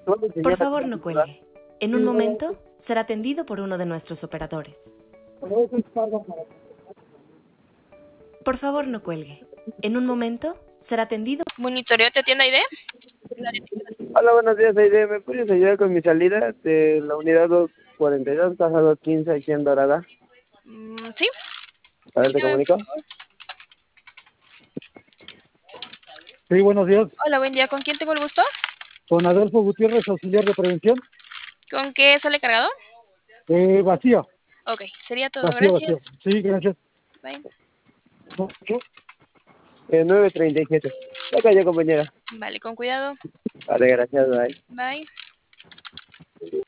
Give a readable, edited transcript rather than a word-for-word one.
Por favor, no cuelgue. En un momento será atendido por uno de nuestros operadores. Por favor, no cuelgue. En un momento será atendido. Monitoreo, ¿te atiende Aide? Hola, buenos días, Aide. ¿Me puedes ayudar con mi salida de la unidad 242, casa 215, aquí en Dorada? Sí. A ver, te comunico. Sí, buenos días. Hola, buen día. ¿Con quién tengo el gusto? Con Adolfo Gutiérrez, auxiliar de prevención. ¿Con qué sale cargado? Vacío. Ok, sería todo. Vacío, Gracias. vacío. Sí, gracias. Bye. 937. Ya cayó, compañera. Vale, con cuidado. Vale, gracias, bye. Bye.